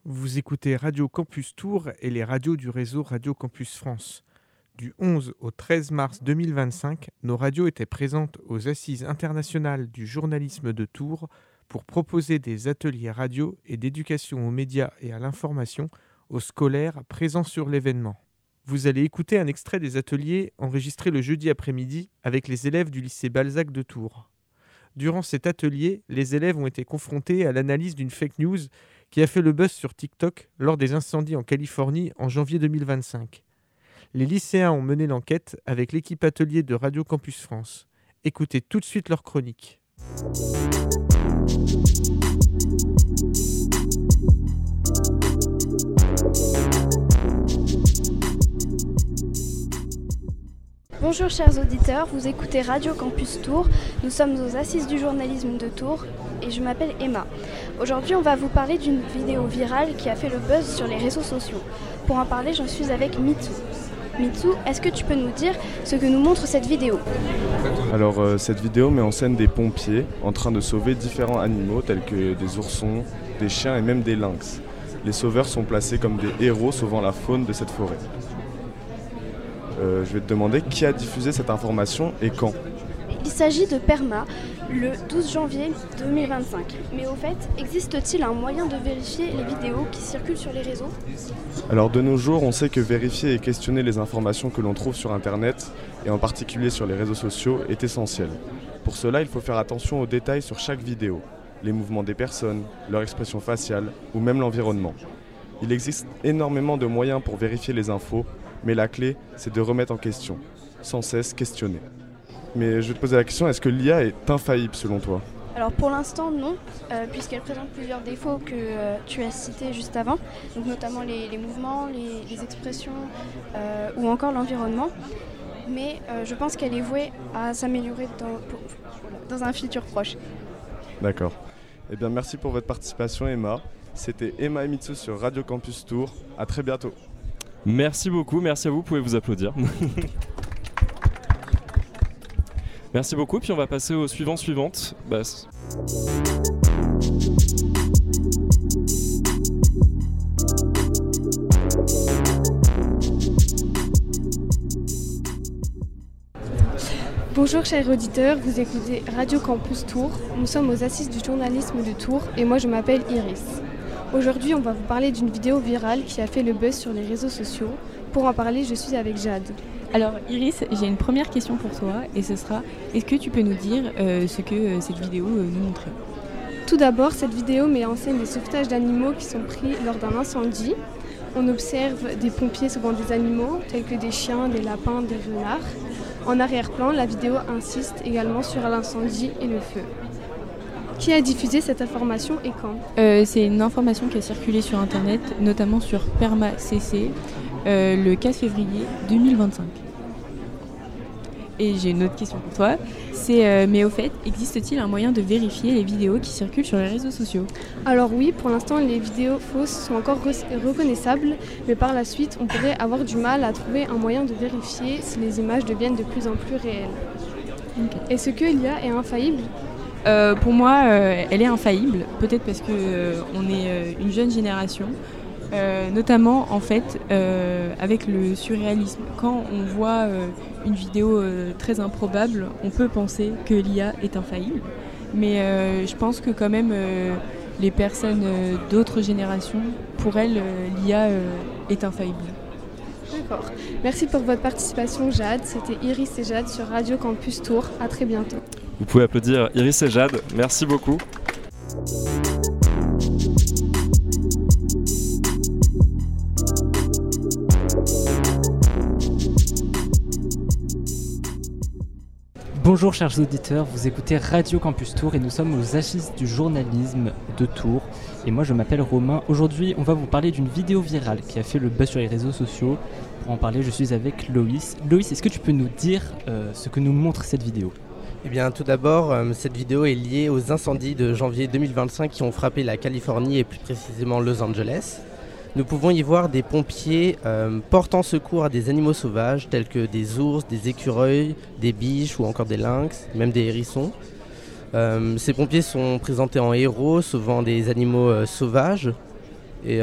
Vous écoutez Radio Campus Tours et les radios du réseau Radio Campus France. Du 11 au 13 mars 2025, nos radios étaient présentes aux Assises internationales du journalisme de Tours pour proposer des ateliers radio et d'éducation aux médias et à l'information aux scolaires présents sur l'événement. Vous allez écouter un extrait des ateliers enregistrés le jeudi après-midi avec les élèves du lycée Balzac de Tours. Durant cet atelier, les élèves ont été confrontés à l'analyse d'une fake news qui a fait le buzz sur TikTok lors des incendies en Californie en janvier 2025. Les lycéens ont mené l'enquête avec l'équipe atelier de Radio Campus France. Écoutez tout de suite leur chronique. Bonjour chers auditeurs, vous écoutez Radio Campus Tours. Nous sommes aux Assises du journalisme de Tours et je m'appelle Emma. Aujourd'hui, on va vous parler d'une vidéo virale qui a fait le buzz sur les réseaux sociaux. Pour en parler, j'en suis avec Mitsu. Mitsu, est-ce que tu peux nous dire ce que nous montre cette vidéo ? Alors cette vidéo met en scène des pompiers en train de sauver différents animaux tels que des oursons, des chiens et même des lynx. Les sauveurs sont placés comme des héros sauvant la faune de cette forêt. Je vais te demander qui a diffusé cette information et quand ? Il s'agit de Perma, le 12 janvier 2025. Mais au fait, existe-t-il un moyen de vérifier les vidéos qui circulent sur les réseaux ? Alors de nos jours, on sait que vérifier et questionner les informations que l'on trouve sur Internet, et en particulier sur les réseaux sociaux, est essentiel. Pour cela, il faut faire attention aux détails sur chaque vidéo, les mouvements des personnes, leur expression faciale ou même l'environnement. Il existe énormément de moyens pour vérifier les infos, mais la clé, c'est de remettre en question, sans cesse questionner. Mais je vais te poser la question, est-ce que l'IA est infaillible selon toi ? Alors pour l'instant non, puisqu'elle présente plusieurs défauts que tu as cités juste avant, donc notamment les mouvements, les expressions ou encore l'environnement. Mais je pense qu'elle est vouée à s'améliorer dans un futur proche. D'accord. Eh bien merci pour votre participation Emma. C'était Emma et Mitsu sur Radio Campus Tours. À très bientôt. Merci beaucoup, merci à vous, vous pouvez vous applaudir. Merci beaucoup, puis on va passer au suivante. Bonjour chers auditeurs, vous écoutez Radio Campus Tours. Nous sommes aux Assises du journalisme de Tours et moi je m'appelle Iris. Aujourd'hui, on va vous parler d'une vidéo virale qui a fait le buzz sur les réseaux sociaux. Pour en parler, je suis avec Jade. Alors Iris, j'ai une première question pour toi et ce sera, est-ce que tu peux nous dire ce que cette vidéo nous montrait ? Tout d'abord, cette vidéo met en scène des sauvetages d'animaux qui sont pris lors d'un incendie. On observe des pompiers sauvant des animaux tels que des chiens, des lapins, des renards. En arrière-plan, la vidéo insiste également sur l'incendie et le feu. Qui a diffusé cette information et quand ? C'est une information qui a circulé sur Internet, notamment sur PermaCC, le 4 février 2025. Et j'ai une autre question pour toi, mais au fait, existe-t-il un moyen de vérifier les vidéos qui circulent sur les réseaux sociaux ? Alors oui, pour l'instant, les vidéos fausses sont encore reconnaissables, mais par la suite, on pourrait avoir du mal à trouver un moyen de vérifier si les images deviennent de plus en plus réelles. Okay. Est-ce que l'IA est infaillible ? Pour moi, elle est infaillible, peut-être parce qu'on est une jeune génération, notamment en fait avec le surréalisme. Quand on voit une vidéo très improbable, on peut penser que l'IA est infaillible, mais je pense que quand même les personnes d'autres générations, pour elles, l'IA est infaillible. D'accord. Merci pour votre participation Jade. C'était Iris et Jade sur Radio Campus Tours. À très bientôt. Vous pouvez applaudir Iris et Jade, merci beaucoup. Bonjour chers auditeurs, vous écoutez Radio Campus Tours et nous sommes aux Assises du journalisme de Tours. Et moi je m'appelle Romain. Aujourd'hui on va vous parler d'une vidéo virale qui a fait le buzz sur les réseaux sociaux. Pour en parler je suis avec Loïs. Loïs, est-ce que tu peux nous dire ce que nous montre cette vidéo ? Eh bien, tout d'abord, cette vidéo est liée aux incendies de janvier 2025 qui ont frappé la Californie et plus précisément Los Angeles. Nous pouvons y voir des pompiers portant secours à des animaux sauvages tels que des ours, des écureuils, des biches ou encore des lynx, même des hérissons. Ces pompiers sont présentés en héros sauvant des animaux sauvages. Et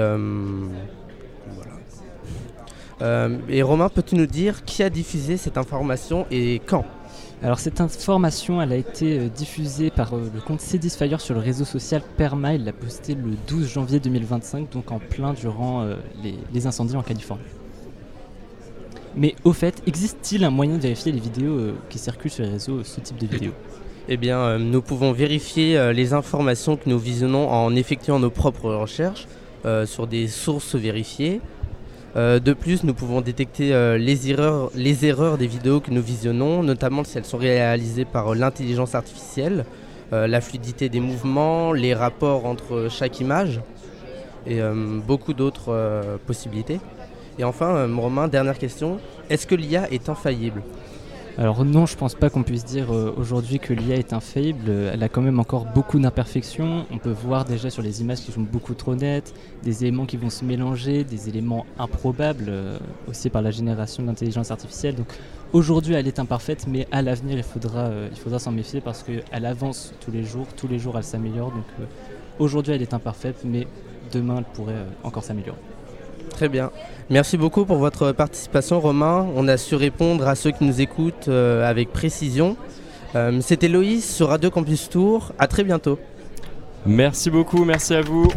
et Romain, peux-tu nous dire qui a diffusé cette information et quand ? Alors cette information, elle a été diffusée par le compte Cdisfire sur le réseau social Perma. Il l'a posté le 12 janvier 2025, donc en plein durant les incendies en Californie. Mais au fait, existe-t-il un moyen de vérifier les vidéos qui circulent sur les réseaux, ce type de vidéos ? Eh bien, nous pouvons vérifier les informations que nous visionnons en effectuant nos propres recherches sur des sources vérifiées. De plus, nous pouvons détecter les erreurs des vidéos que nous visionnons, notamment si elles sont réalisées par l'intelligence artificielle, la fluidité des mouvements, les rapports entre chaque image et beaucoup d'autres possibilités. Et enfin, Romain, dernière question, est-ce que l'IA est infaillible ? Alors non, je pense pas qu'on puisse dire aujourd'hui que l'IA est infaillible. Elle a quand même encore beaucoup d'imperfections. On peut voir déjà sur les images qui sont beaucoup trop nettes, des éléments qui vont se mélanger, des éléments improbables aussi par la génération de l'intelligence artificielle. Donc aujourd'hui elle est imparfaite, mais à l'avenir il faudra s'en méfier parce qu'elle avance tous les jours elle s'améliore. Donc aujourd'hui elle est imparfaite, mais demain elle pourrait encore s'améliorer. Très bien. Merci beaucoup pour votre participation, Romain. On a su répondre à ceux qui nous écoutent avec précision. C'était Loïs sur Radio Campus Tour. À très bientôt. Merci beaucoup, merci à vous.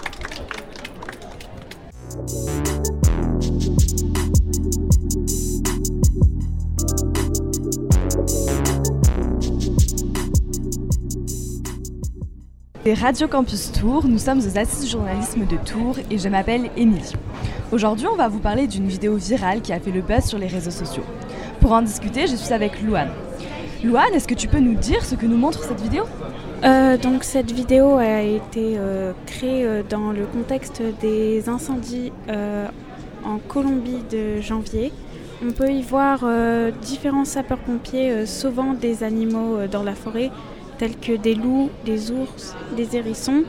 Radio Campus Tour, nous sommes aux Assises du journalisme de Tours et je m'appelle Émilie. Aujourd'hui, on va vous parler d'une vidéo virale qui a fait le buzz sur les réseaux sociaux. Pour en discuter, je suis avec Louane. Louane, est-ce que tu peux nous dire ce que nous montre cette vidéo ? Donc cette vidéo a été créée dans le contexte des incendies en Colombie de janvier. On peut y voir différents sapeurs-pompiers sauvant des animaux dans la forêt, tels que des loups, des ours, des hérissons.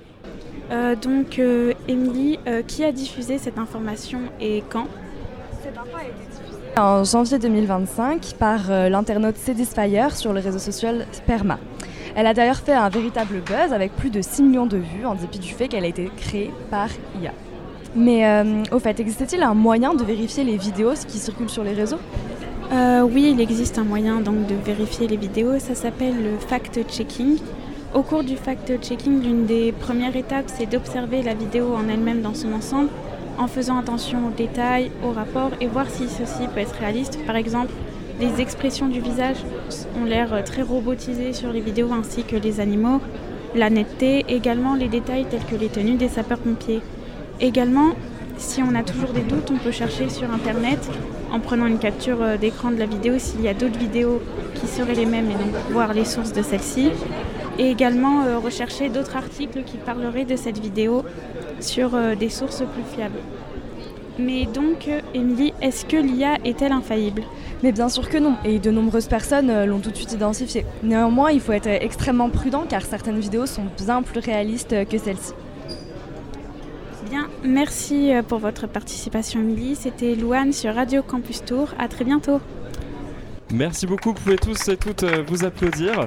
Émilie, qui a diffusé cette information et quand ? Cette info a été diffusée en janvier 2025 par l'internaute Cdisfire sur le réseau social Perma. Elle a d'ailleurs fait un véritable buzz avec plus de 6 millions de vues en dépit du fait qu'elle a été créée par IA. Mais au fait, existait-il un moyen de vérifier les vidéos qui circulent sur les réseaux ? Oui, il existe un moyen donc, de vérifier les vidéos, ça s'appelle le fact-checking. Au cours du fact-checking, l'une des premières étapes, c'est d'observer la vidéo en elle-même dans son ensemble, en faisant attention aux détails, aux rapports et voir si ceci peut être réaliste. Par exemple, les expressions du visage ont l'air très robotisées sur les vidéos ainsi que les animaux, la netteté, également les détails tels que les tenues des sapeurs-pompiers. Également, si on a toujours des doutes, on peut chercher sur Internet en prenant une capture d'écran de la vidéo s'il y a d'autres vidéos qui seraient les mêmes et donc voir les sources de celles-ci. Et également rechercher d'autres articles qui parleraient de cette vidéo sur des sources plus fiables. Mais donc, Émilie, est-ce que l'IA est-elle infaillible ? Mais bien sûr que non, et de nombreuses personnes l'ont tout de suite identifiée. Néanmoins, il faut être extrêmement prudent car certaines vidéos sont bien plus réalistes que celles-ci. Bien, merci pour votre participation, Émilie. C'était Louane sur Radio Campus Tour. À très bientôt. Merci beaucoup, vous pouvez tous et toutes vous applaudir.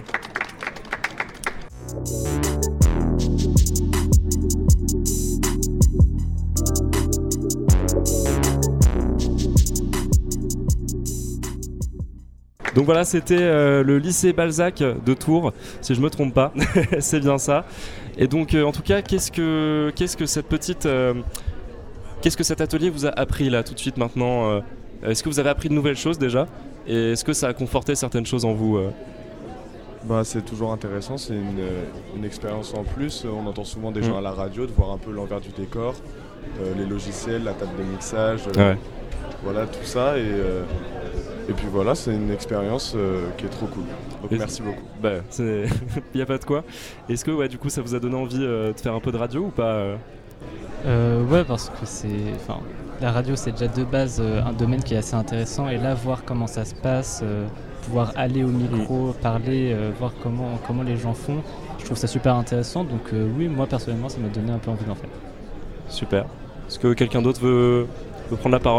Donc voilà, c'était le lycée Balzac de Tours, si je me trompe pas, c'est bien ça. Et donc en tout cas, qu'est-ce que cet atelier vous a appris là tout de suite maintenant Est-ce que vous avez appris de nouvelles choses déjà ? Et est-ce que ça a conforté certaines choses en vous C'est toujours intéressant, c'est une expérience en plus. On entend souvent des gens à la radio, de voir un peu l'envers du décor, les logiciels, la table de mixage, voilà tout ça. Et puis voilà, c'est une expérience qui est trop cool. Donc merci beaucoup. Il n'y a pas de quoi. Est-ce que du coup ça vous a donné envie de faire un peu de radio ou pas Ouais, parce que la radio c'est déjà de base un domaine qui est assez intéressant et là voir comment ça se passe, pouvoir aller au micro, parler, voir comment les gens font, je trouve ça super intéressant. Donc oui, moi personnellement ça m'a donné un peu envie d'en faire. Super. Est-ce que quelqu'un d'autre veut prendre la parole ?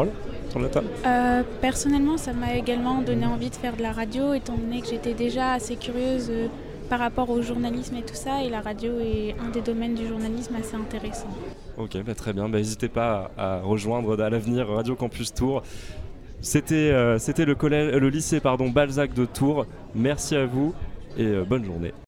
Personnellement, ça m'a également donné envie de faire de la radio, étant donné que j'étais déjà assez curieuse par rapport au journalisme et tout ça, et la radio est un des domaines du journalisme assez intéressant. Ok, très bien. N'hésitez pas à rejoindre à l'avenir Radio Campus Tours. C'était le lycée Balzac de Tours. Merci à vous et bonne journée.